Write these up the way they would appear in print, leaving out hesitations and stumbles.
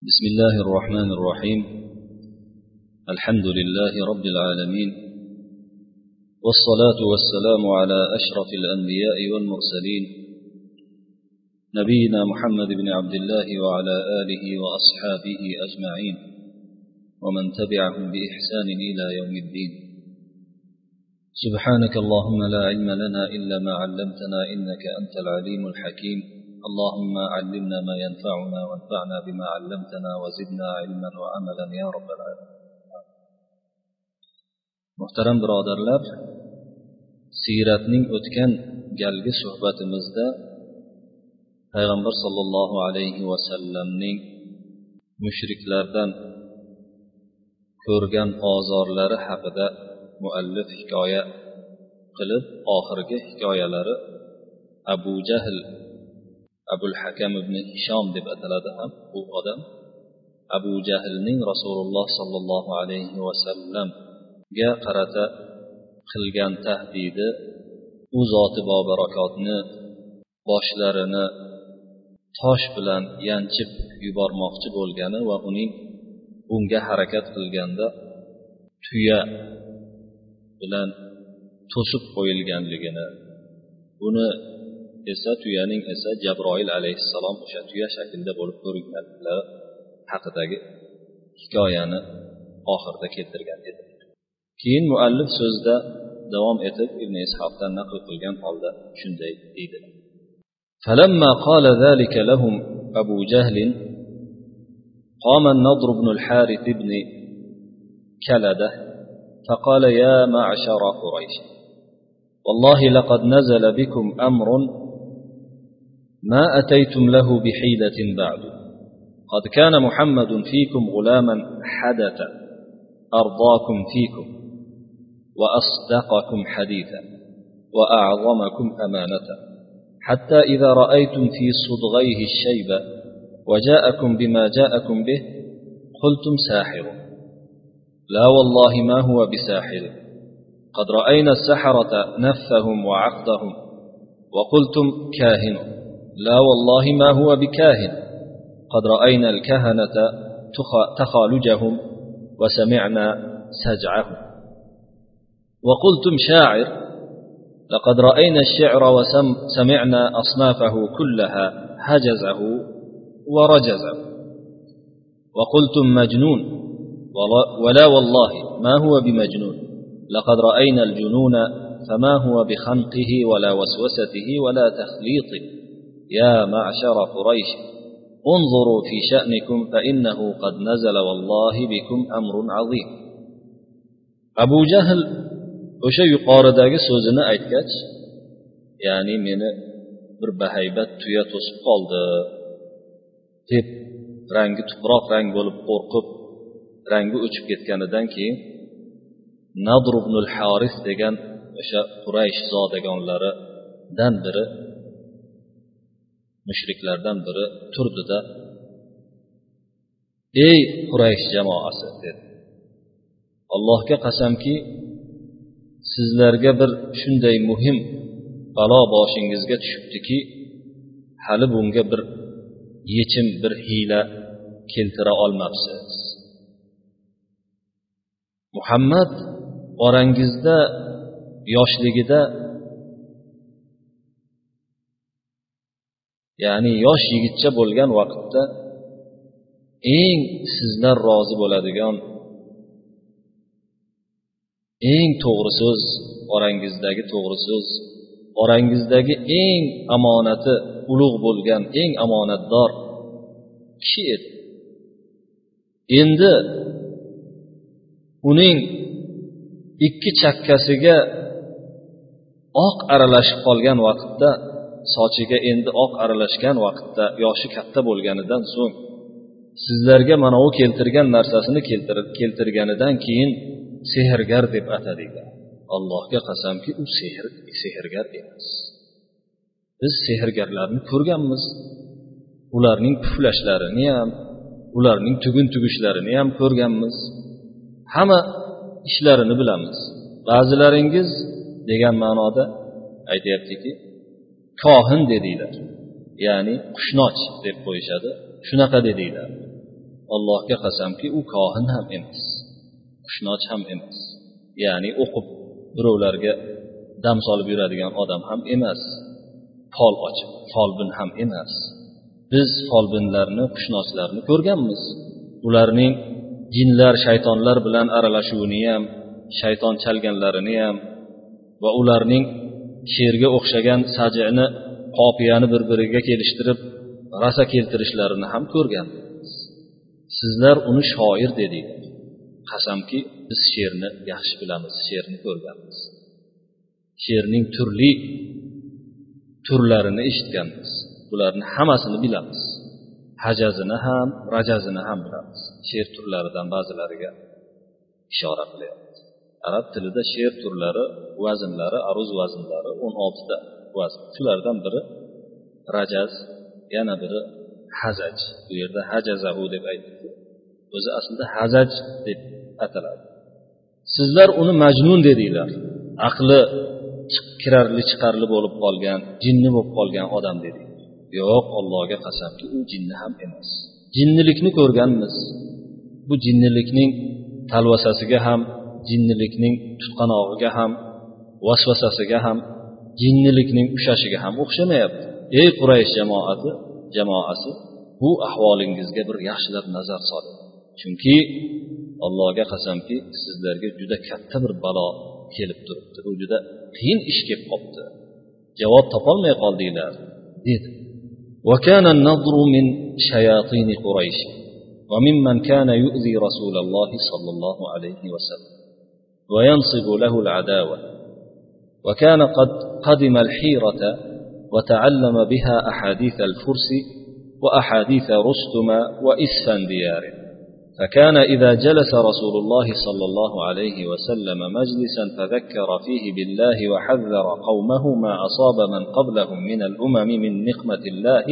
بسم الله الرحمن الرحيم. الحمد لله رب العالمين، والصلاة والسلام على أشرف الأنبياء والمرسلين، نبينا محمد بن عبد الله وعلى آله وأصحابه أجمعين، ومن تبعهم بإحسان إلى يوم الدين. سبحانك اللهم لا علم لنا إلا ما علمتنا إنك أنت العليم الحكيم. اللهم علمنا ما ينفعنا وانفعنا بما علمتنا وزدنا علما وعملا يا رب العالمين. Muhtaram birodarlar, siyratning o'tgan galgi suhbatimizda payg'ambar sollallohu alayhi vasallamning mushriklardan ko'rgan ozorlari haqida muallif hikoya qilib, oxirgi hikoyalari Abu Jahl, Abul Hakam ibn Hisham deb ataladi ham bu odam, Abu Jahlning Rasululloh sollallohu alayhi vasallamga qarata qilgan tahdidi, u zoti bobarakotni boshlarini tosh bilan yanchib yubormoqchi bo'lgani va uning bunga harakat qilganda tuya bilan to'sib qo'yilganligini, buni esa tuyaning esa Jabroil alayhissalom o'sha tuya shaklida bo'lib ko'ringanlari haqidagi hikoyani oxirida keltirgan edi. Keyin muallif so'zida davom etib Ibn Ishoqdan naql qilgan holda shunday deydi: فلما قال ذلك لهم أبو جهل قام النضر بن الحارث بن كلدة فقال يا معشر قريش والله لقد نزل بكم أمر ما أتيتم له بحيلة بعد، قد كان محمد فيكم غلاما حدثا أرضاكم فيكم وأصدقكم حديثا وأعظمكم أمانة، حتى إذا رأيتم في صدغيه الشيب وجاءكم بما جاءكم به قلتم ساحر، لا والله ما هو بساحر، قد رأينا السحرة نفهم وعقدهم، وقلتم كاهن، لا والله ما هو بكاهن، قد رأينا الكهنة تخالجهم وسمعنا سجعهم، وقلتم شاعر، لقد رأينا الشعر وسمعنا أصنافه كلها هجزه ورجزه، وقلتم مجنون، ولا والله ما هو بمجنون، لقد رأينا الجنون فما هو بخنقه ولا وسوسته ولا تخليطه، يا معشر قريش انظروا في شأنكم فإنه قد نزل والله بكم أمر عظيم. Abu Jahl o'sha yuqoridagi so'zini aytgach, ya'ni meni bir bahaybat tuya to'sib qoldi deb rangi tuproq rang bo'lib qo'rqib rangi o'chib ketganidan keyin Nadr ibn al-Haris degan o'sha Quraysh zodagonlaridan biri, mushriklardan biri turdida: ey Quraysh jamoasi dedi, Allohga qasamki sizlarga bir shunday muhim balo boshingizga tushibdiki, hali bunga bir yechim, bir hiyla keltira olmabsiz. Muhammad orangizda yoshligida, ya'ni yosh yigitcha bo'lgan vaqtda eng sizlar rozi bo'ladigan, eng to'g'ri so'z, orangizdagi to'g'ri so'z, orangizdagi eng omonati ulug' bo'lgan, eng omonatdor kishi edi. Endi uning ikki chakkasiga oq aralashib qolgan vaqtda, sochiga endi oq aralashgan vaqtda, yoshi katta bo'lganidan so'ng sizlarga mana u keltirgan narsasini keltirganidan keyin sehrgar deb atadilar. Allohga qasamki u sehrgar emas. Biz sehrgarlarni ko'rganmiz. Ularning puflashlarini ham, ularning tugun-tugishlarini ham ko'rganmiz. Hamma ishlarini bilamiz. Ba'zilaringiz degan ma'noda aytayaptiki, kohin dedilar, ya'ni qushnoch deb qo'yishadi, shunaqa dedinglar. Allohga qasamki, u kohin ham emas, qushnoch ham emas. Ya'ni o'qib birovlarga dam solib yuradigan odam ham emas. Fol ochib, folbin ham emas. Biz folbinlarni, qushnochlarni ko'rganmiz. Ularning jinlar, shaytonlar bilan aralashuvini ham, shayton chalganlarini ham va ularning sherga o'xshagan sajini, qopiyani bir-biriga kelishtirib rasa keltirishlarini ham ko'rganmiz. Sizlar uni shoir dedinglar. Qasamki, biz sherni yaxshi bilamiz, sherni ko'rganmiz. Sherning turli turlarini eshitganmiz. Bularni hammasini bilamiz. Hajazini ham, rajazini ham bilamiz. Sher turlaridan ba'zilariga ishora qilyapti. Arab tilida sher turlari, vaznlari, aruz vaznlari 16 ta vazn. Shulardan biri rajaz, yana biri hazaj. Bu yerda hajazahu deb aytdi. O'zi aslida hazaj deb ataladi. Sizlar uni majnun dedinglar. Aqli kirarli chiqarli bo'lib qolgan, jinni bo'lib qolgan odam dedik. Yo'q, Allohga qasamki, u jinni ham emas. Jinnilikni ko'rganmiz. Bu jinnilikning talvasasiga ham, jinnilikning tutqanog'iga ham, vasvasasiga ham, jinnilikning ushashiga ham o'xshamayapti. Ey Quraysh jamoasi, bu ahvolingizga bir yaxshilab nazar soling. Chunki Allohga qasamki, sizlarga juda katta bir balo kelib turibdi. Bu juda qiyin ish kelib qopti. Javob topolmay qoldinglar, dedi. Wa kana an-nadru min shayatin Quraysh wa mimman kana yu'zi Rasululloh sallallohu alayhi wa sallam wa yansibu lahu al-adawa wa kana qad qadima al-hirata wa ta'allama biha ahadith al-furs wa ahadith Rustum wa Isfandiyar. فكان إذا جلس رسول الله صلى الله عليه وسلم مجلسا فذكر فيه بالله وحذر قومه ما أصاب من قبلهم من الأمم من نقمة الله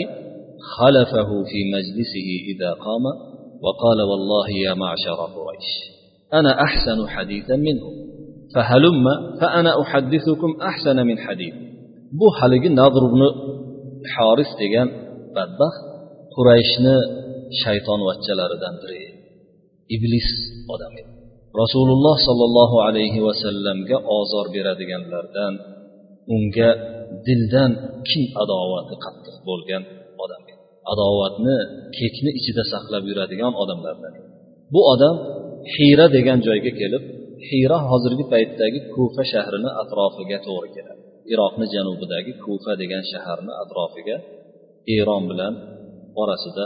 خلفه في مجلسه إذا قام وقال والله يا معشر قريش أنا أحسن حديثا منهم فهلم فأنا أحدثكم أحسن من حديث. Bu haligi Nadr ibn Haris degan badbaxt Qurayshni shayton vachchalaridan biri, iblis odam edi. Rasululloh sallallohu alayhi va sallamga ozor beradiganlardan, unga dildan kin adovati qattiq bo'lgan odam edi. Adovatni, kekni ichida saqlab yuradigan odamlardan. Bu odam Hira degan joyga kelib, Hira hozirgi paytdagi Kufa shahrini atrofiga to'g'ri keladi. Iroqning janubidagi Kufa degan shaharni atrofiga, Eron bilan orasida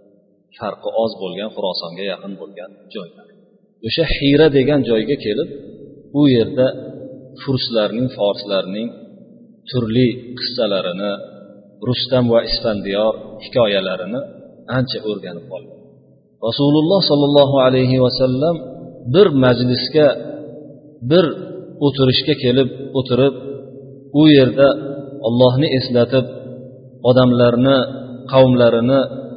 farqi oz bo'lgan, Xurosonga yaqin bo'lgan joylar. O'sha Hira degan joyga kelib, u yerda furslarning, forslarning turli qissalarini, Rustam va Isfandiyor hikoyalarini ancha o'rganib qolgan. Rasululloh sallallohu alayhi va sallam bir majlisga, bir o'tirishga kelib o'tirib, u yerda Allohni eslatib, odamlarni, qavmlarini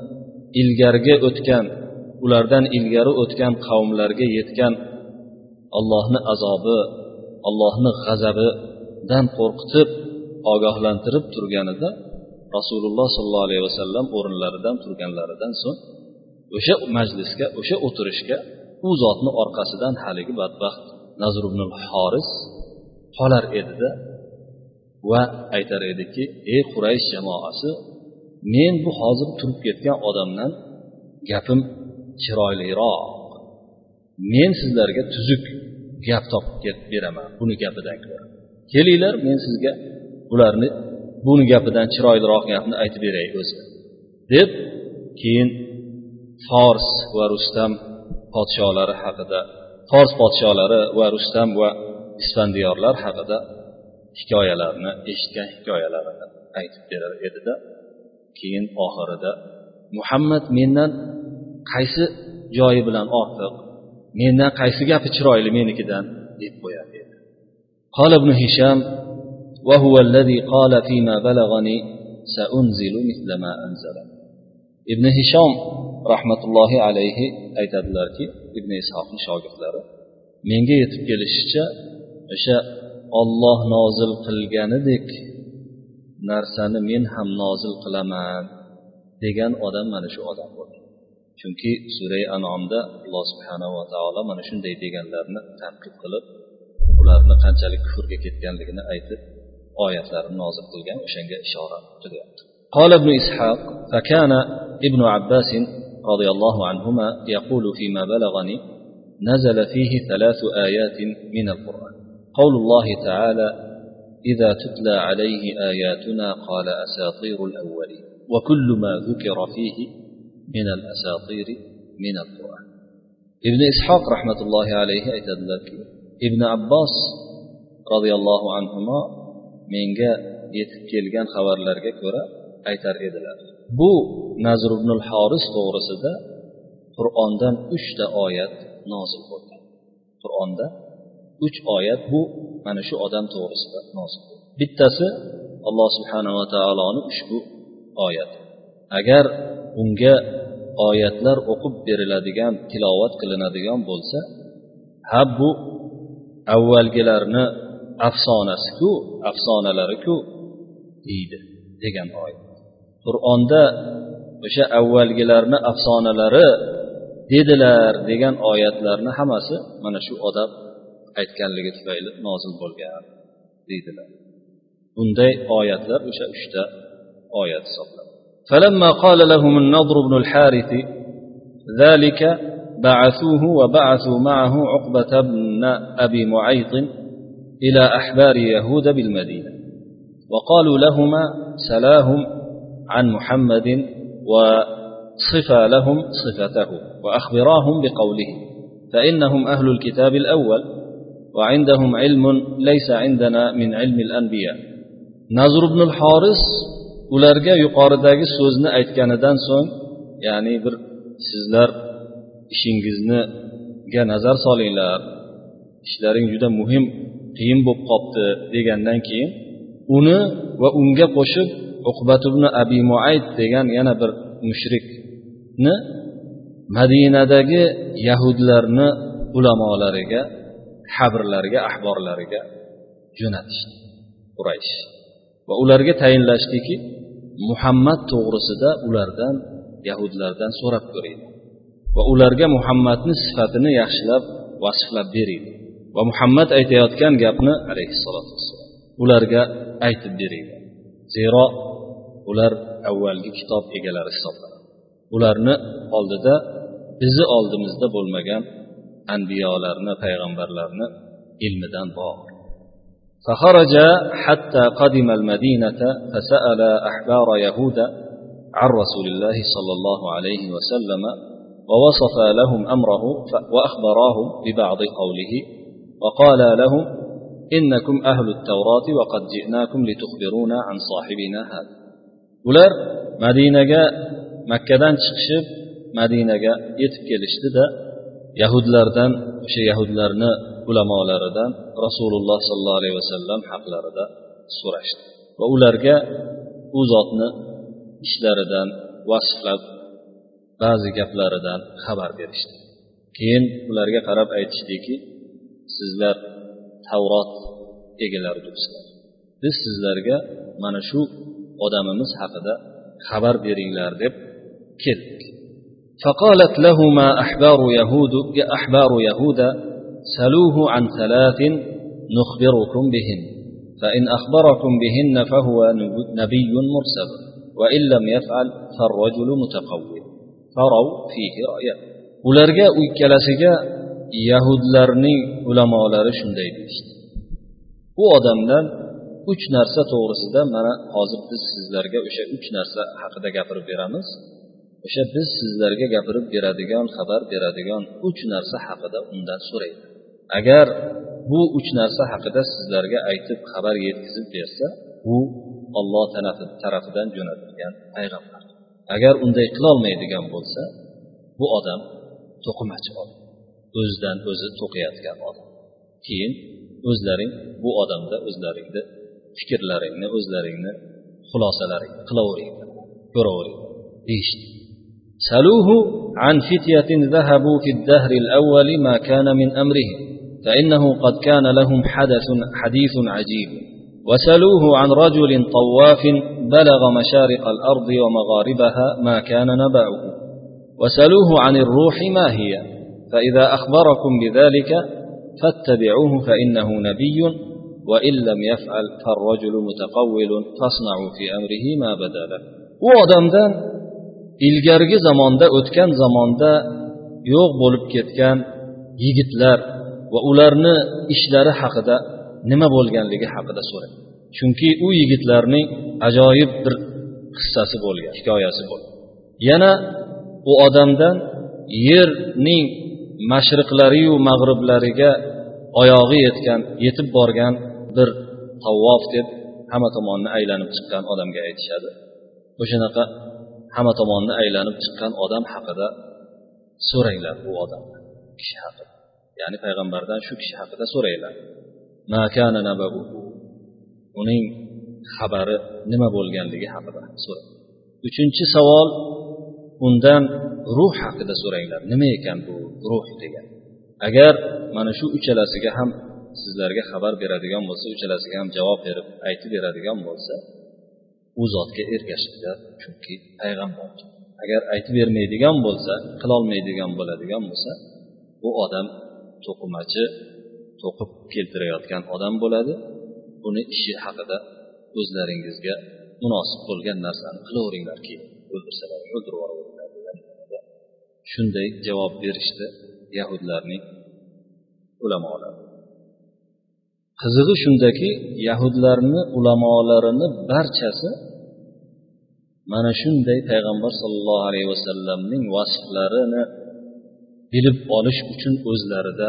ilgargi o'tgan, ulardan ilgari o'tgan qavmlarga yetgan Allohning azobi, Allohning g'azabidan qo'rqitib, ogohlantirib turganida Rasululloh sallallohu alayhi vasallam o'rinlaridan turganlaridan so'ng o'sha majlisga, o'sha o'tirishga u zotni orqasidan haligi badbaxt Nadr ibn Haris qolar edida va aytar ediki: "Ey Quraysh jamoasi, men bu hozir turib ketgan odamdan gapim chiroyliroq. Men sizlarga tuzuk gap topib beraman, buni gapidan ko'ra. Kelinglar, men sizga bularni, buni gapidan chiroyliroq gapni aytib beray o'zi." deb keyin Fors va Rustam podsholari haqida, Fors podsholari va Rustam va Isfandiyorlar haqida hikoyalarni, eshitgan hikoyalarini aytib berar edida, keyin oxirida Muhammad mendan qaysi joyi bilan ortiq, mendan qaysi gapi chiroyli menikidan deb qo'yar edi. Qala ibn Hisham va huwa alladhi qala fima balagani sa'unzilu mithla ma anzala. Ibn Hisham rahmatullohi alayhi aytadilarki, Ibn Ishoqning shogirdlari, menga yetib kelishicha o'sha Alloh nozil qilganidek narsani men ham nozil qilaman degan odam mana shu odam bo'ldi. chunki sura An'omda Alloh subhanahu va taolo mana shunday deganlarni tanqid qilib, ularni qanchalik kufrga ketganligini aytib, oyatlarni nozil qilgan, o'shanga ishora qilyapti. قال ابن إسحاق فكان ابن عباس رضي الله عنهما يقول فيما بلغني نزل فيه 3 آيات من القرآن قول الله تعالى إذا تتلى عليه آياتنا قال أساطير الأولين وكل ما ذكر فيه من الأساطير من القرآن. ابن إسحاق رحمة الله عليه aytadilarki, ibn Abbos radhiyallohu anhuma menga yetib kelgan xabarlarga ko'ra aytar edilar. Bu Nazr ibn al-Haris to'g'risida Qur'ondan 3 ta oyat nozil bo'lgan. Qur'onda 3 oyat bu mana shu odam to'g'risida nozil bo'lgan. Bittasi Alloh subhanahu va taoloning ushbu oyati. Agar unga oyatlar o'qib beriladigan, tilovat qilinadigan bo'lsa, ha bu avvalgilarni afsonasi-ku, afsonalari-ku deydi degan oyat. Qur'onda o'sha avvalgilarni afsonalari dedilar degan oyatlarni hammasi mana shu odam aytganligi tufayli nozil bo'lgan deydilar. Bunday oyatlar o'sha 3 ta oyat hisoblanadi. فلما قال لهم النضر بن الحارث ذلك بعثوه وبعثوا معه عقبة بن أبي معيط إلى أحبار يهود بالمدينة وقالوا لهما سلاهم عن محمد وصفا لهم صفته وأخبراهم بقوله فإنهم أهل الكتاب الأول وعندهم علم ليس عندنا من علم الأنبياء. نضر بن الحارث ularga yuqoridagi so'zni aytganidan so'ng, ya'ni bir sizlar ishingizga nazar solinglar, ishlaring juda muhim, qiyin bo'lib qopti degandan keyin uni va unga qo'shib Uqbat ibn Abi Muayt degan yana bir mushrikni Madinadagi yahudlarni ulamolariga, habrlariga, ahborlariga jo'natishdi Quraysh. Va ularga tayinlashdiki, Muhammad to'g'risida ulardan, yahudlardan so'rab ko'ringlar va ularga Muhammadning sifatini yaxshilab vasflab beringlar va Muhammad aytayotgan gapni alayhissalatu vassalom ularga aytib beringlar. Zero ular avvalgi kitob egalari hisoblanadi. Ularni oldida, bizni oldimizda bo'lmagan anbiyolarni, payg'ambarlarni ilmidan bor. فخرج حتى قدم المدينة فسأل أحبار يهود عن رسول الله صلى الله عليه وسلم ووصف لهم أمره وأخبراهم ببعض قوله وقال لهم إنكم أهل التوراة وقد جئناكم لتخبرونا عن صاحبنا هذا. ular Madinaga Makkadan chiqishib Madinaga yetib kelishdida yahudlardan, o'sha yahudlarni ulamolaridan Rasululloh sallallohu alayhi vasallam haqlarida so'rashdi va ularga u zotni ishlaridan, vasflab ba'zi gaplaridan xabar berishdi. Keyin ularga qarab aytishdiki, sizlar Tavrot egalaridirsizlar. Biz sizlarga mana shu odamimiz haqida xabar beringlar deb keldik. فقالت لهما أحبار يهود سلوه عن 3 نخبركم بهن فإن أخبركم بهن فهو نبي مرسل وإن لم يفعل فالرجل متقوي فروا فيه رأيا. ularga ikkalasiga yahudlarning ulamolari shunday deydi. Bu odamdan 3 narsa to'g'risida mana hozir biz sizlarga o'sha 3 narsa haqida gapirib beramiz. O'sha biz sizlarga gapirib beradigan, xabar beradigan 3 narsa haqida undan so'raydi. Agar bu 3 narsa haqida sizlarga aytib xabar yetkazib bersa, u Alloh tarafidan jo'natilgan payg'ambar. Agar unday qila olmaydigan bo'lsa, bu odam to'qimachi odam, o'zidan o'zi to'qiyotgan odam. Keyin o'zlaring bu odamda o'zlaringni fikrlaringni, o'zlaringni xulosalaringni qilaveringlar, ko'raveringlar deyishdi. سألوه عن فتية ذهبوا في الدهر الأول ما كان من أمرهم فإنه قد كان لهم حديث عجيب وسألوه عن رجل طواف بلغ مشارق الأرض ومغاربها ما كان نبعه وسلوه عن الروح ما هي فإذا أخبركم بذلك فاتبعوه فإنه نبي وإن لم يفعل فالرجل متقول فاصنعوا في أمره ما بدا له. u odamdan ilgargi zamonda, o'tgan zamonda yo'q bo'lib ketgan yigitlar va ularni ishlari haqida nima bo'lganligi haqida so'rang. Chunki u yigitlarning ajoyib bir qissasi bo'lgan, hikoyasi bo'lgan. Yana u odamdan yerning mashriqlari va mag'riblariga oyog'i yetib borgan bir tavof deb hamma tomonni aylanib chiqqan odamga aytishadi. O'shanaqa hamma tomonni aylanib chiqqan odam haqida so'ranglar, u odam kishi haqida. Ya'ni payg'ambardan shu kishi haqida so'ranglar. Ma kana nabahu, uning xabari nima bo'lganligi haqida so'rang. Uchinchi savol, undan ruh haqida so'ranglar. Nima ekan bu ruh degan? Agar mana shu uchalasiga ham sizlarga xabar beradigan bo'lsa, uchalasiga ham javob berib aytib beradigan bo'lsa, u zotga ergashinglar, chunki payg'ambar. Agar aytib bermaydigan bo'lsa, qilolmaydigan bo'ladigan bo'lsa, bu odam to'qimachi, to'qib keltirayotgan odam bo'ladi. Buni ishi haqida o'zlaringizga munosib bo'lgan narsani qilaveringlar, keyin o'ldirsalar o'ldirib yuboringlar degan. Shunday javob berishdi yahudlarning ulamolari. Qizig'i shundaki, yahudlarni ulamolarini barchasi mana shunday payg'ambar sollallohu alayhi vasallamning vasflarini bilib olish uchun o'zlarida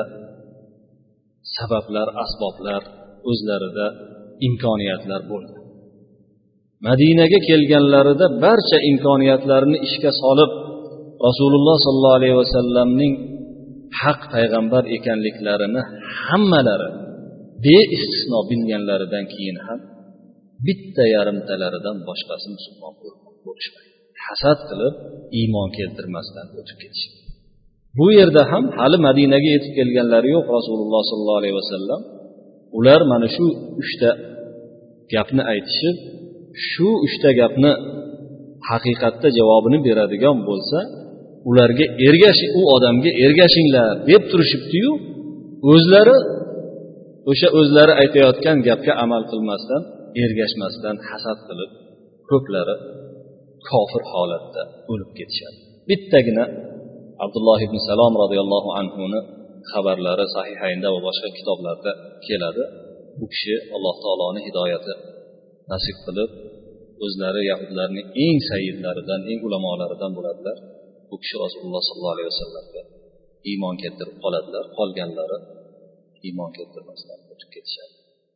sabablar, asboblar, o'zlarida imkoniyatlar bo'ldi. Madinaga kelganlarida barcha imkoniyatlarni ishga solib, Rasululloh sollallohu alayhi vasallamning haq payg'ambar ekanliklarini hammalari beistisno bilganlaridan keyin ham bitta yarimtalaridan boshqasi musulmon bo'lishmaydi. Hasad qilib iymon keltirmasdan o'tib ketishdi. Bu yerda ham hali Madinaga yetib kelganlari yo'q Rasululloh sollallohu alayhi vasallam. Ular mana shu 3 ta gapni aytishib, shu 3 ta gapni haqiqatda javobini beradigan bo'lsa, ularga u odamga ergashinglar deb turishibdi-yu, o'zlari o'sha o'zlari aytayotgan gapga amal qilmasdan, ergashmasdan hasad qilib, ko'plari kofir holatda o'lib ketishadi. Bittagina Abdulloh ibn Salom radhiyallohu anhuni xabarlari Sahihaynda va boshqa kitoblarda keladi. Bu kishi Alloh taoloning hidoyati nasib qilib, o'zlari yahudlarning eng sayyidlaridan, eng ulamolaridan bo'ladilar. Bu kishi Rasululloh sollallohu alayhi vasallamga iymon keltirib qoladilar. Qolganlari iymon keltirmasdan o'tib ketishadi.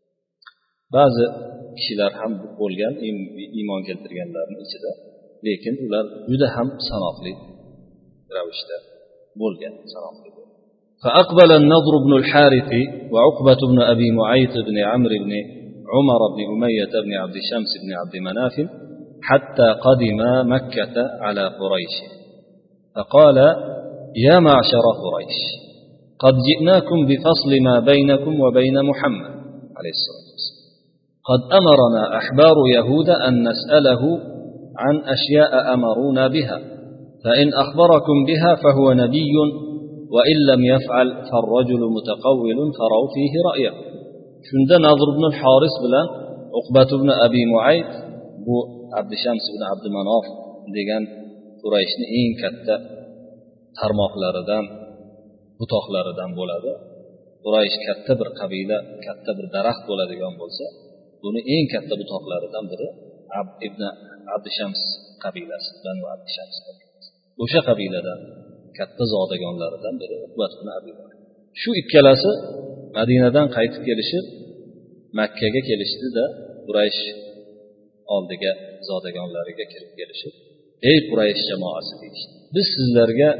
Ba'zi kishilar ham bo'lgan iymon keltirganlarning ichida, lekin ular juda ham sanoqli ravishda bo'lgan, sanoqli. فأقبل النضر بن الحارث وعقبة بن أبي معيط بن عمرو بن عمر بن أمية بن عبد شمس بن عبد مناف حتى قدم مكة على قريش فقال يا معشر قريش قد جئناكم بفصل ما بينكم وبين محمد عليه الصلاة والسلام قد أمرنا أحبار يهود أن نسأله عن أشياء أمرونا بها فإن أخبركم بها فهو نبي وإن لم يفعل فالرجل متقول فروا فيه رأيه. Shunda Nadr ibn al-Haris bilan Uqbat ibn Abi Muayt, bu Abdishams ibn Abdumanof degan Qurayshning eng katta tarmoqlaridan, butoqlaridan bo'ladi. Quraysh katta bir qabila, katta bir daraxt bo'ladigan bo'lsa, buni eng katta butoqlaridan biri ibn Abdishams qabilasi bilan Abdishams. O'sha qabiladan katta zodagonlaridan biri Uqbat ibn Abi Muayt. Shu ikkalasi Madinadan qaytib kelishib, Makkaga kelishdi-da, Quraysh oldiga zodagonlariga kirib kelishib, ey Quraysh jamoasi deyishdi. Biz sizlarga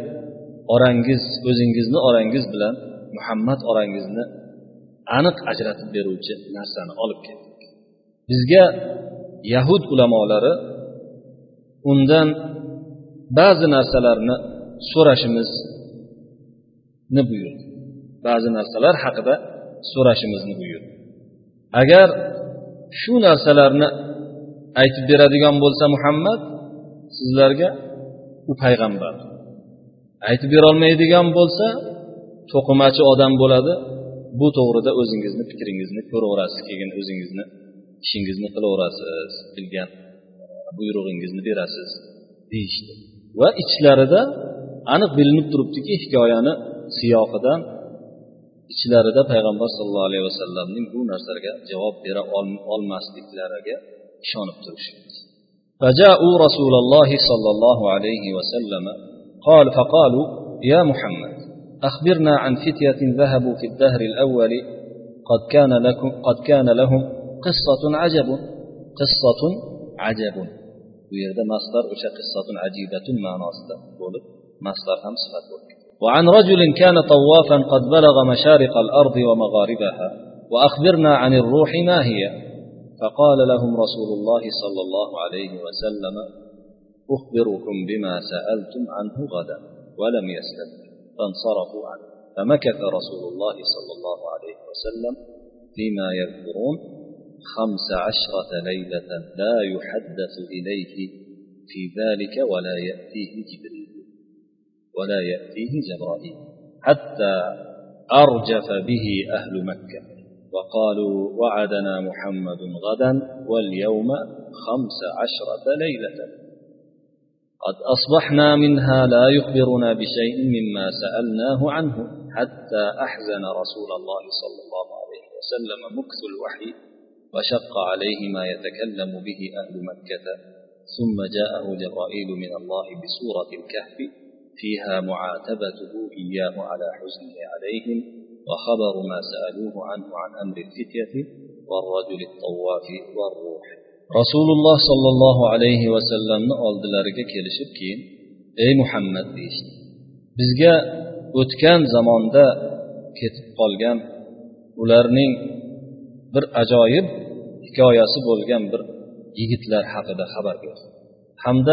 o'zingizni orangiz bilan Muhammad orangizni aniq ajratib beruvchi narsani olib keldik. Bizga Yahud ulamolari undan ba'zi narsalarni so'rashimizni buyurdi. Ba'zi narsalar haqida so'rashimizni buyurdi. Agar shu narsalarni aytib beradigan bo'lsa Muhammad sizlarga, u payg'ambar. aytib berolmaydigan bo'lsa to'qimachi odam bo'ladi. Bu to'g'rida o'zingizni fikringizni ko'raverasiz, keyin o'zingizni ishingizni qilaverasiz, bilgan buyrug'ingizni berasiz deyishdi. Va ichlarida aniq bilinib turibdiki, hikoyani siyoqidan ichlarida payg'ambar sollallohu alayhi vasallamning bu narsalarga javob bera olmasliklariga ishonib turishdi. فجاءوا رسول الله صلى الله عليه وسلم فقالوا يا محمد أخبرنا عن فتية ذهبوا في الدهر الأول قد كان لهم قصة عجب ويرد مصدر وشا قصة عجيبة ما ناصدر مصدر هم صفات وعن رجل كان طوافا قد بلغ مشارق الأرض ومغاربها وأخبرنا عن الروح ما هي فقال لهم رسول الله صلى الله عليه وسلم أخبركم بما سألتم عنه غدا ولم يستدر فانصرفوا عنه فمكث رسول الله صلى الله عليه وسلم فيما يذكرون 15 ليلة لا يحدث إليه في ذلك ولا يأتيه جبريل ولا يأتيه جبرائيل حتى أرجف به أهل مكة وقالوا وعدنا محمد غدا واليوم 15 ليلة قد أصبحنا منها لا يخبرنا بشيء مما سألناه عنه حتى أحزن رسول الله صلى الله عليه وسلم مكث الوحي وشق عليه ما يتكلم به أهل مكة ثم جاءه جبرائيل من الله بسورة الكهف فيها معاتبته إياه على حزنه عليهم وخبر ما سألوه عنه عن أمر الفتية والرجل الطواف والروح. Rasululloh sollallohu alayhi vasallamni oldilariga kelishib keyin ey Muhammad deyishdi. Bizga o'tgan zamonda ketib qolgan ularning bir ajoyib hikoyasi bo'lgan bir yigitlar haqida xabar berdi. Hamda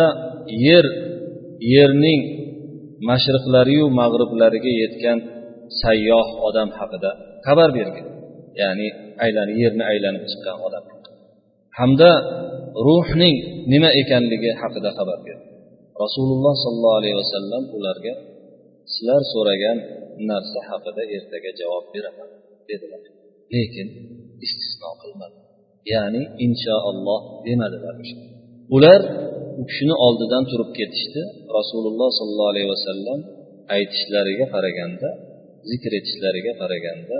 yerning mashriqlari yu mag'riblariga yetgan sayyoh odam haqida xabar bergan. Ya'ni yerni aylanib chiqqan odam. Hamda ruhning nima ekanligi haqida xabar berdi. Rasululloh sollallohu alayhi vasallam ularga sizlar so'ragan narsa haqida ertaga javob beraman dedilar. Lekin istisno qilmadi. Ya'ni inshaalloh demadilar. Ular u kishini oldidan turib ketishdi. Rasululloh sollallohu alayhi vasallam aytishlariga qaraganda, zikr etishlariga qaraganda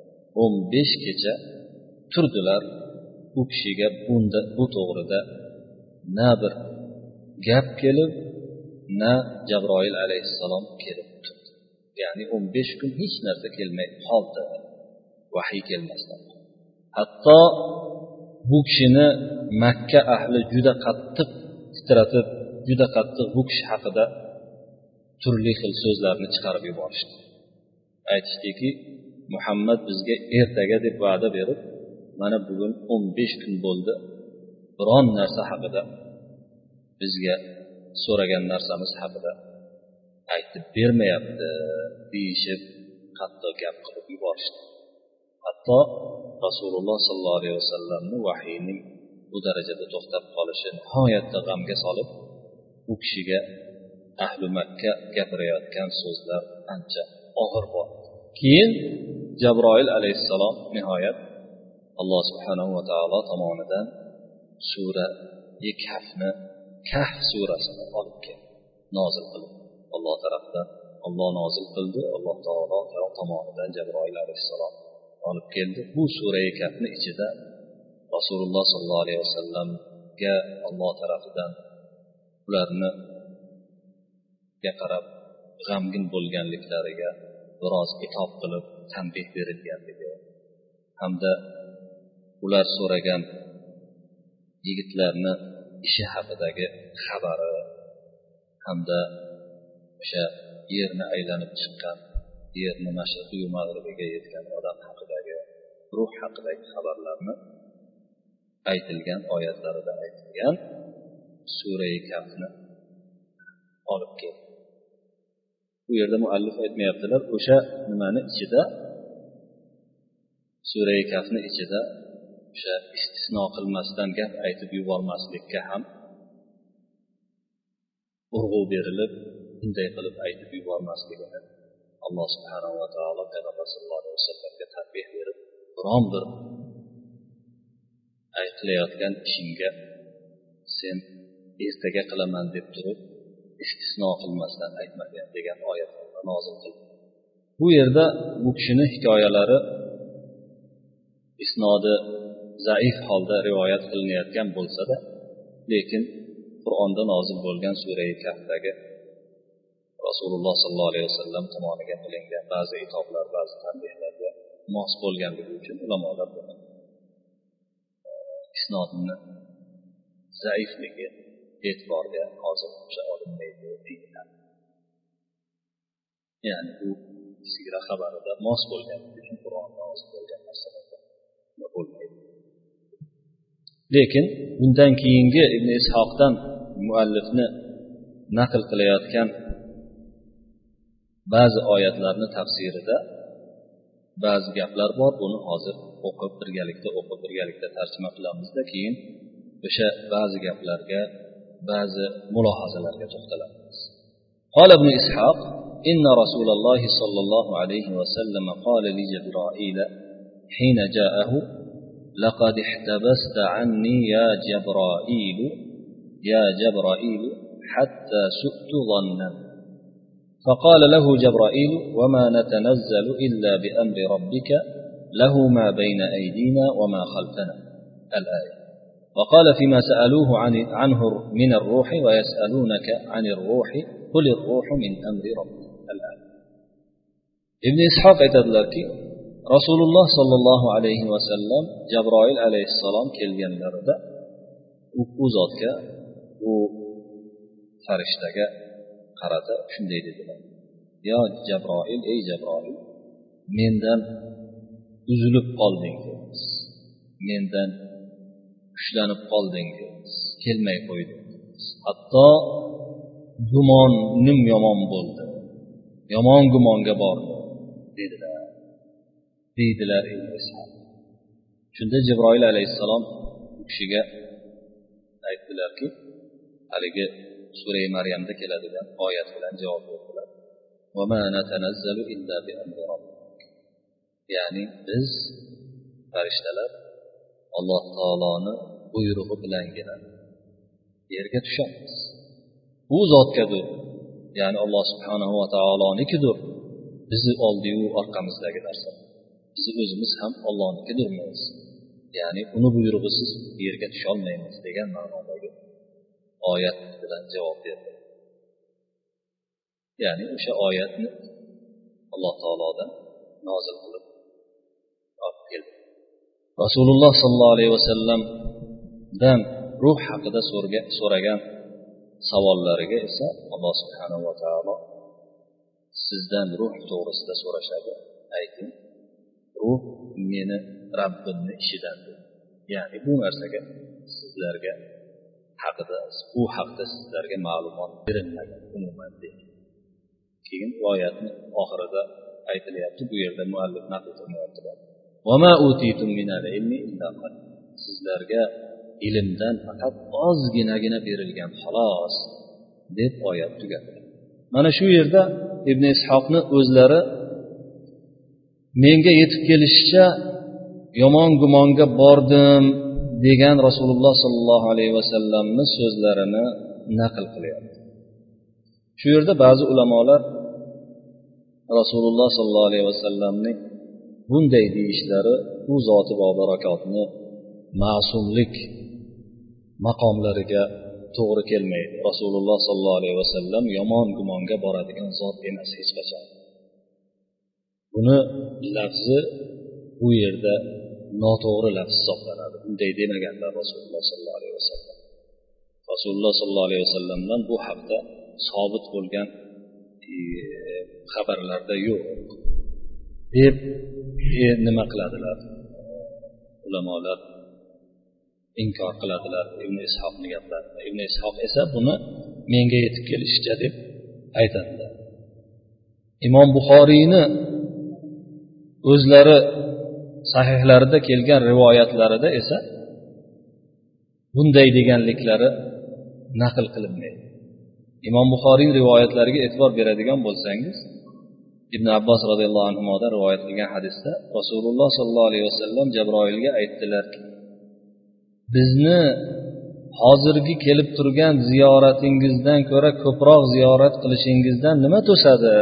15 kecha turdilar. U kishiga bu to'g'rida na bir gap kelib, na Jabroil alayhissalom kelib turdi. Ya'ni 15 kun hech narsa kelmay qoldi. Vahiy kelmasdan. Hatto bu kishini Makka ahli juda qattiq titratib, juda qattiq bu kishi haqida turli xil so'zlarni chiqarib yuborishdi. Aytishdiki, Muhammad bizga ertaga deb va'da berib, mana bugun 15 kun bo'ldi, biron narsa haqida bizga so'ragan narsamiz haqida aytib bermayapti deyishib qattiq gap qilib yuborishdi. Hatto Rasululloh sollallohu alayhi vasallamni vahiyning bu darajada to'xtab qolishi nihoyatda g'amga solib, u kishiga ahli Makka gapirayotgan so'zlar ancha og'ir bo'ldi. Keyin Jabroil alayhissalom nihoyat Alloh subhanahu va taolo tomonidan sura Kahf surasini olib keldi, nozil qildi. Alloh tarafdan Alloh nozil qildi, Alloh taolo tomonidan Jabroil alayhissalom olib keldi. Bu sura Kahfni ichida Rasululloh sollallohu alayhi vasallamga Alloh tarafidan ularni qarab g'amgin bo'lganliklariga biroz itob qilib tanbeh berilganligi hamda ular so'ragan yigitlarni ishi haqidagi xabari hamda o'sha yerni aylanib chiqqan, yerni mashriqiy mag'ribiga yetgan odam haqidagi, ruh haqidagi xabarlarni aytilgan oyatlarida aytilgan sura-i Kahfni olib keldi. Bu yerda muallif aytmayaptilar, o'sha nimani ichida, sura-i Kahfni ichida o'sha istisno qilmasdan gap aytib yubormaslikka ham urg'u berilib, bunday qilib aytib yubormasligini alloh subhanahu va taolo payg'ambar sallallohu alayhi vasallamga tanbeh berib, biron bir qilayotgan ishingga sen ertaga qilaman deb turib istisno qilmasdan aytmagan degan oyatlarni nozil qildi. Bu yerda bu kishini hikoyalari isnodi zaif holda rivoyat qilinayotgan bo'lsa-da, lekin Qur'onda nozil bo'lgan sura-i Kahfdagi Rasululloh sallallohu alayhi vasallam tomonidan qilingan ba'zi itoblar, ba'zi tanbehlarga mos bo'lganligi uchun ulamolar buni isnodni zaifligi e'tiborga hozir o'sha olinmaydi deyiladi. Ya'ni bu sira xabarida mos bo'lganligi uchun Qur'onda nozil bo'lgan narsalarga bo'lmaydi. Lekin bundan keyingi Ibn Ishoqdan muallifni naql qilayotgan ba'zi oyatlarni tafsirida ba'zi gaplar bor. Buni hozir o'qib birgalikda tarjima qilamizda, keyin o'sha ba'zi gaplarga, ba'zi mulohazalarga to'xtalamiz. قال ابن إسحاق إن رسول الله صلى الله عليه وسلم قال لجبرائيل حين جاءه لقد احتبست عني يا جبرائيل حتى سئت ظنا فقال له جبرائيل وما نتنزل إلا بأمر ربك له ما بين أيدينا وما خلفنا الآية. وقال فيما سألوه عنه من الروح ويسألونك عن الروح قل الروح من أمر ربك الآية. ابن إسحاق aytadilarki, Rasululloh sallallohu alayhi vasallam Jabroil alayhissalom kelganlarida u zotga, u farishtaga qarata shunday dedilar: "Ya Jabroil, ey Jabroil, mendan uzilib qoldingiz, mendan ushlanib qoldingiz, kelmay qo'ydingiz. Hatto gumonim yomon bo'ldi, yomon gumonga bordi" deydilar Ibn Ishoq. Shunda Jibroil alayhissalom u kishiga aytdilarki, haligi sura-i Maryamda keladigan oyat bilan javob berdilar. "Va ma natanazzalu illa bi amri rabbik." Ya'ni biz farishtalar Alloh taoloni buyrug'i bilangina yerga tushamiz. Bu zotgadir, ya'ni Alloh subhanahu va taolonikidir bizni oldi-yu orqamizdagi narsa. Biz o'zimiz ham Allohnikidirmiz. Ya'ni uni buyrug'isiz yerga tusha olmaymiz degan ma'nodagi oyat bilan javob berdi. Ya'ni o'sha oyatni Alloh taolodan nozil qilib olib keldi. Rasululloh sallallohu alayhi vasallamdan ruh haqida so'ragan savollariga esa Alloh subhanahu va taolo sizdan ruh to'g'risida so'rashadi. Ayting, ruh meni Rabbimning ishidan. Ya'ni bu narsaga sizlarga bu haqda sizlarga ma'lumot berilmagan umuman deydi. Keyin oyatning oxirida aytilyapti, bu yerda muallif naql qilmayaptilar. "Va ma utitum minal ilmi illa qalil." Sizlarga ilmdan faqat ozginagina berilgan xolos deb oyat tugadi. Mana shu yerda Ibn Ishoqni o'zlari menga yetib kelishicha yomon gumonga bordim degan Rasululloh sallallohu alayhi vasallamning so'zlarini naql qilyapti. Shu yerda ba'zi ulamolar Rasululloh sallallohu alayhi vasallamning bunday deyishlari bu zoti va barakotni ma'sumlik maqomlariga to'g'ri kelmaydi. Rasululloh sallallohu alayhi vasallam yomon gumonga boradigan zot emas hech qachon. Buni lafzi bu yerda noto'g'ri lafz hisoblanadi. Bunday demaganlar Rasululloh sallallohu alayhi vasallam. Rasululloh sallallohu alayhi vasallamdan bu haqda sobit bo'lgan xabarlarda yo'q deb nima qiladilar ulamolar, inkor qiladilar Ibn Ishoqning gaplarini. Ibn Ishoq esa buni menga yetib kelishicha deb aytadilar. Imom Buxoriyni o'zlari sahihlarida kelgan rivoyatlarida esa bunday deganliklari naql qilinmaydi. imom Buxoriy rivoyatlariga e'tibor beradigan bo'lsangiz, ibn Abbos roziyallohu anhudan rivoyat qilgan hadisda Rasululloh sollallohu alayhi vasallam Jabroilga aytdilarki, bizni hozirgi kelib turgan ziyoratingizdan ko'ra ko'proq ziyorat qilishingizdan nima to'sadi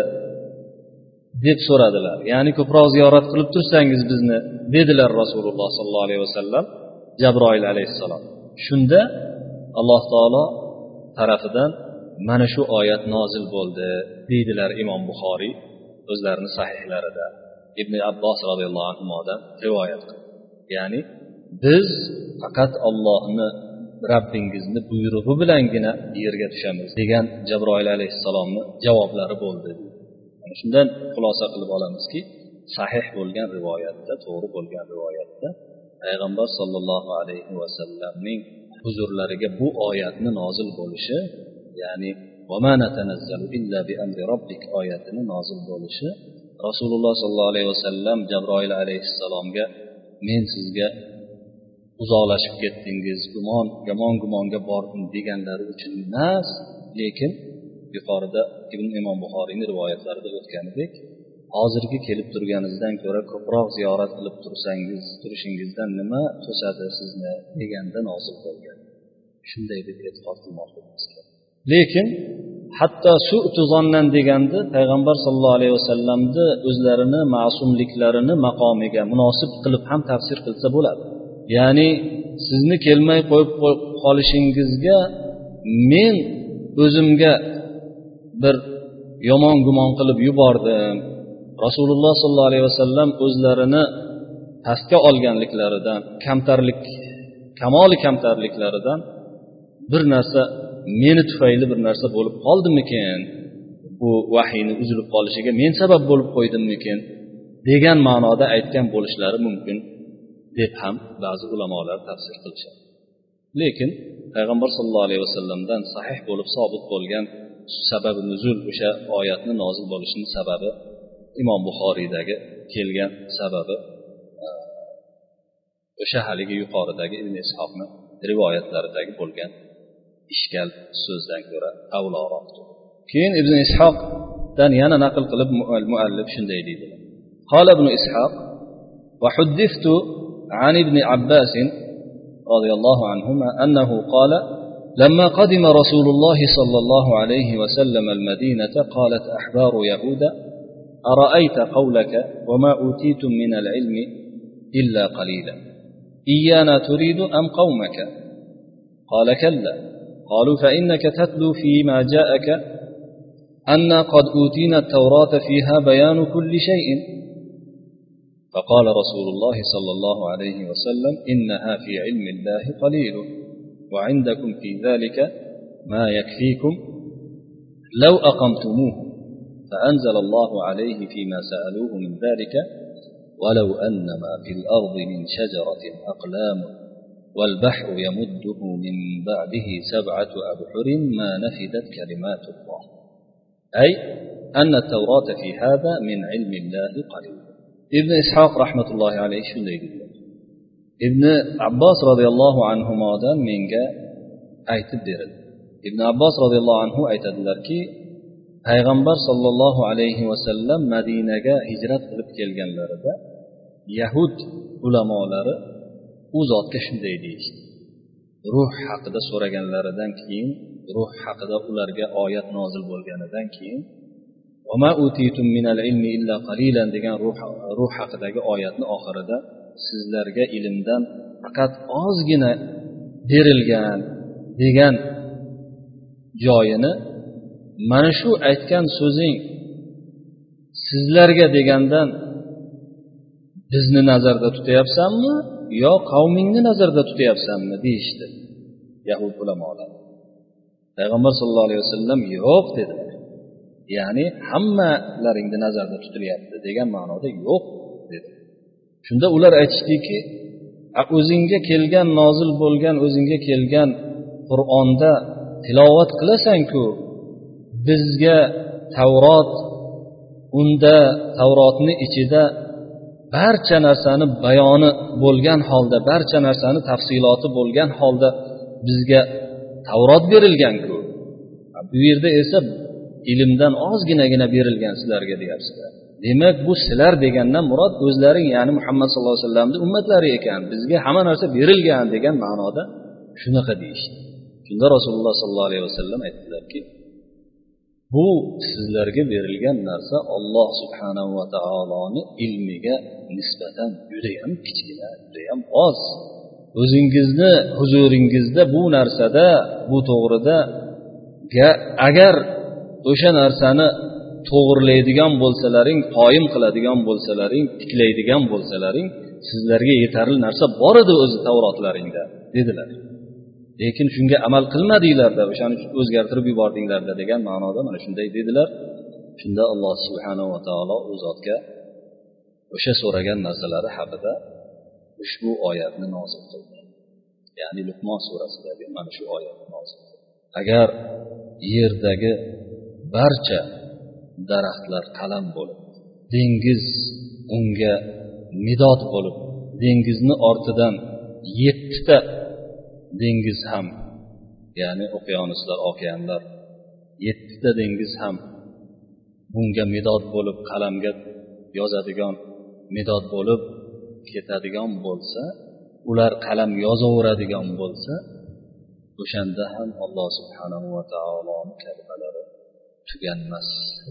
deb so'radilar. Ya'ni ko'proq ziyorat qilib tursangiz bizni dedilar Rasululloh sollallohu alayhi vasallam Jabroil alayhissalom. Shunda Alloh taolo tarafidan mana shu oyat nozil bo'ldi deydilar imom Buxoriy o'zlarini sahihlarida ibn Abbos roziyallohu anhudan rivoyat qildi. Ya'ni biz faqat Allohni Rabbingizni buyrug'i bilangina yerga tushamiz degan Jabroil alayhissalomning javoblari bo'ldi. Shundan xulosa qilib olamizki, sahih bo'lgan rivoyatda, to'g'ri bo'lgan rivoyatda payg'ambar sollallohu alayhi vasallamning huzurlariga bu oyatni nozil bo'lishi, ya'ni va ma natanazzalu illa bi amri robbik oyatini nozil bo'lishi, Rasululloh sollallohu alayhi vasallam Jabroil alayhissalomga men sizga uzoqlashib ketdingiz, gumonga bordim deganlari uchun emas, lekin yuqorida imom Buxoriyning rivoyatlarida o'tganidek, hozirgi kelib turganingizdan ko'ra ko'proq ziyorat qilib turishingizdan nima to'sadi sizni deganda nozil bo'lgan. Shunday deb e'tiqod qilmoqdamiz. Lekin hatto su'tu zonnan deganda payg'ambar sollallohu alayhi vasallamni o'zlarini ma'sumliklarini maqomiga munosib qilib ham tafsir qilsa bo'ladi. Ya'ni sizni kelmay qo'yib qolishingizga men o'zimga bir yomon gumon qilib yubordim. Rasululloh sollallohu alayhi vasallam o'zlarini pastga olganliklaridan, kamoli kamtarliklaridan bir narsa meni tufayli bir narsa bo'lib qoldimikin? Bu vahiyni uzilib qolishiga men sabab bo'lib qo'ydimmikin? degan ma'noda aytgan bo'lishlari mumkin deb ham ba'zi ulamolar tafsir qilishadi. Lekin payg'ambar sollallohu alayhi vasallamdan sahih bo'lib sobit bo'lgan sababi nuzul, o'sha oyatni nozil bo'lishining sababi imom Buxoriydagi kelgan sababi o'sha haligi yuqoridagi ibn Ishoqning rivoyatlaridagi bo'lgan ishkal so'zdan ko'ra avloroqdir. Keyin ibn Ishoqdan yana naql qilib muallif shunday deydi: Qala ibn Ishoq va huddithtu an ibn Abbas radiyallohu anhuma annahu qala لما قدم رسول الله صلى الله عليه وسلم المدينة قالت أحبار يهود أرأيت قولك وما أوتيتم من العلم إلا قليلا إيانا تريد أم قومك؟ قال كلا. قالوا فإنك تتلو فيما جاءك أن قد أوتينا التوراة فيها بيان كل شيء. فقال رسول الله صلى الله عليه وسلم إنها في علم الله قليل وعندكم في ذلك ما يكفيكم لو أقمتموه. فأنزل الله عليه فيما سألوه من ذلك ولو أن ما في الأرض من شجرة أقلام والبحر يمده من بعده 7 أبحر ما نفدت كلمات الله. أي أن التوراة في هذا من علم الله قليل. ابن إسحاق رحمة الله عليه شو يقول؟ ibn Abbos roziyallohu anhudan menga aytib berildi. Ibn Abbos roziyallohu anhu aytadilarki, payg'ambar sollallohu alayhi vasallam Madinaga hijrat qilib kelganlarida Yahud ulamolari u zotga shunday deyishdi: ruh haqida so'raganlaridan keyin, ruh haqida ularga oyat nozil bo'lganidan keyin va ma utitum minal ilmi illa qalilan degan ruh haqidagi oyatning oxirida sizlarga ilmdan faqat ozgina berilgan degan joyini mana shu aytgan so'zing sizlarga degandan bizni nazarda tutyapsanmi yo qavmingni nazarda tutyapsanmi deyishdi Yahud ulamolar. Payg'ambar sollallohu alayhi vasallam yo'q dedilar. Ya'ni hammalaringni nazarda tutilyapti degan ma'noda yo'q dedi. Shunda ular aytishdiki, o'zingga kelgan nozil bo'lgan, o'zingga kelgan Qur'onda tilovat qilasan-ku, bizga Tavrot, unda Tavrotning ichida barcha narsani bayoni bo'lgan holda, barcha narsani tafsiloti bo'lgan holda bizga Tavrot berilgan-ku. Bu yerda esa ilmdan ozginagina berilgan sizlarga deyapsizlar. Demak, bu sizlar degandan murod o'zlaring, ya'ni Muhammad sallallohu alayhi vasallamning ummatlari ekan. Bizga hamma narsa berilgan degan ma'noda shunaqa deyishdi. Shunda Rasululloh sallallohu alayhi vasallam aytdilarki, bu sizlarga berilgan narsa Alloh subhanahu va taoloning ilmiga nisbatan juda ham kichkina, juda ham oz. O'zingizni huzuringizda bu narsada, bu to'g'rida agar o'sha narsani to'g'rilaydigan bo'lsalaring, qoyim qiladigan bo'lsalaring, tiklaydigan bo'lsalaring, sizlarga yetarli narsa bor edi o'zi Tavrotlaringda dedilar. Lekin shunga amal qilmadinglar-da, o'shani o'zgartirib yubordinglar-da degan ma'noda mana shunday dedilar. Shunda Alloh subhanahu va taolo u zotga o'sha so'ragan narsalari haqida ushbu oyatni nozil qildi. Ya'ni Luqmon surasidagi mana shu oyatni nozil qildi. Agar yerdagi barcha daraxtlar qalam bo'lib, dengiz unga midod bo'lib, dengizni ortidan 7 ta dengiz ham, ya'ni okeanuslar, okeanlar, 7 ta dengiz ham bunga midod bo'lib, qalamga yozadigan midod bo'lib ketadigan bo'lsa, ular qalam yozaveradigan bo'lsa, o'shanda ham Alloh subhanahu va taoloning kalimalari tuganmas,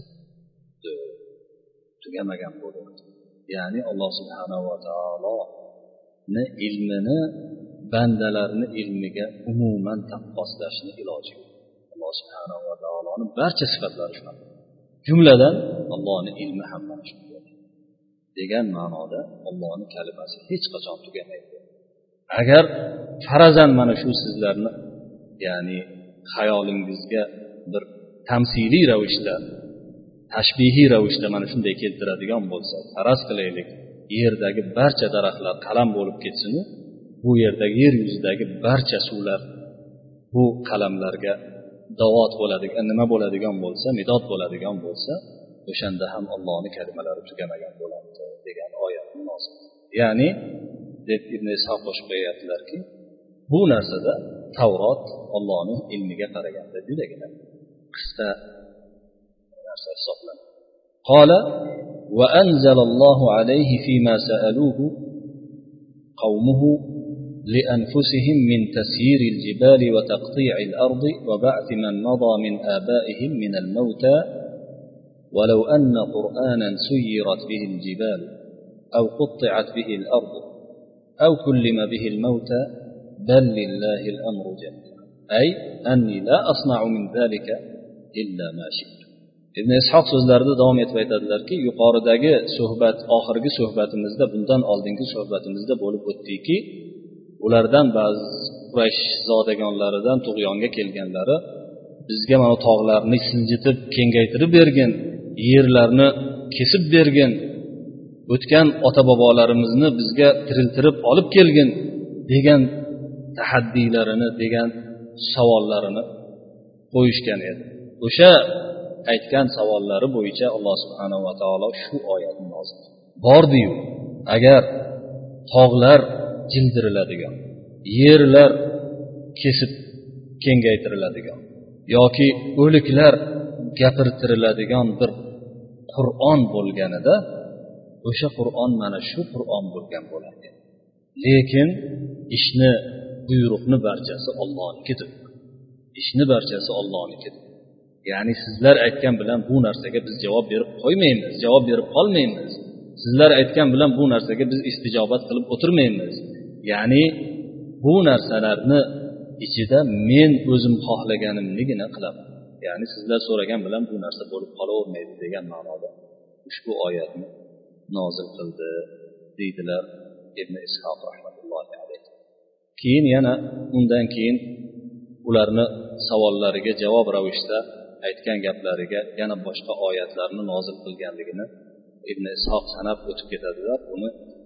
tugamagan bo'ladi. Ya'ni Alloh subhanahu va taoloning ilmini bandalarni ilmiga umuman taqqoslashni iloji yo'q. Alloh subhanahu va taoloning barcha sifatlari shunaqa. Jumladan Allohning ilmi ham mana shunday. Degan ma'noda Allohning kalimasi hech qachon tugamaydi. Agar farazan mana shu sizlarni, ya'ni xayolingizga bir tamsiliy ravishda, tashbihiy ravishda mana shunday keltiradigan bo'lsa, faraz qilaylik, yerdagi barcha daraxtlar qalam bo'lib ketsin, bu yerdagi yer yuzidagi barcha suvlar bu qalamlarga davot bo'ladigan, nima bo'ladigan bo'lsa, midod bo'ladigan bo'lsa, o'shanda ham Allohning kalimalari tugamagan bo'ladi degan oyatni nozil. Ya'ni deb Ibn Ishoq qo'shib qo'yayaptilarki, bu narsada Tavrot Allohning ilmiga qaraganda judagina qisqa narsa hisoblanadi. Qala va anzalallohu alayhi fima sa'aluhu qawmuhu لأنفسهم من تسيير الجبال وتقطيع الأرض وبعث من مضى من آبائهم من الموتى ولو أن قرآنا سيرت به الجبال أو قطعت به الأرض أو كلم به الموتى بل لله الأمر جميعا أي أني لا أصنع من ذلك إلا ما شئت. Ibn Ishoq so'zlarida davom etib aytadilarki, yuqoridagi suhbat, oxirgi suhbatimizda, bundan oldingi suhbatimizda bo'lib o'tdiki, ulardan ba'zi Quraysh zodagonlaridan tug'yonga kelganlari bizga mana tog'larni siljitib kengaytirib bergin, yerlarni kesib bergin, o'tgan ota-bobolarimizni bizga tiriltirib olib kelgin degan tahaddiylarini, degan savollarini qo'yishgan edi. O'sha aytgan savollari bo'yicha Alloh subhanahu va taolo shu oyatni nozil qildi. Bordi-yu, agar tog'lar jildiriladigan, yerlar kesib kengaytiriladigan yoki o'liklar gapirtiriladigan bir Qur'on bo'lganida, o'sha Qur'on mana shu Qur'on bo'lgan bo'lardi. Lekin ishni, buyruqni barchasi Allohnikidir. Ishni barchasi Allohnikidir. Ya'ni sizlar aytgan bilan bu narsaga biz javob berib qo'ymaymiz, javob berib qolmaymiz. Sizlar aytgan bilan bu narsaga biz istijobat qilib o'tirmaymiz. Ya'ni bu narsalarni ichida men o'zim xohlaganimnigina qilaman. Ya'ni sizlar so'ragan bilan bu narsa bo'lib qolavermaydi degan ma'noda ushbu oyatni nozil qildi deydilar Ibn Ishoq rahmatullohi alayhi. Keyin yana undan keyin ularni savollariga javob ravishda aytgan gaplariga yana boshqa oyatlarni nozil qilganligini Ibn Ishoq sanab o'tib ketadilar. Buni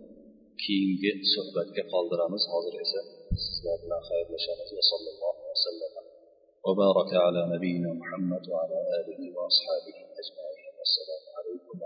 keyingi suhbatga qoldiramiz. Hozir esa sizlar bilan xayrlashamiz. Va sallallohu alayhi va sallam va baraka ala nabiyyina Muhammad va ala alihi va ashabihi ajma'in. Assalomu alaykum.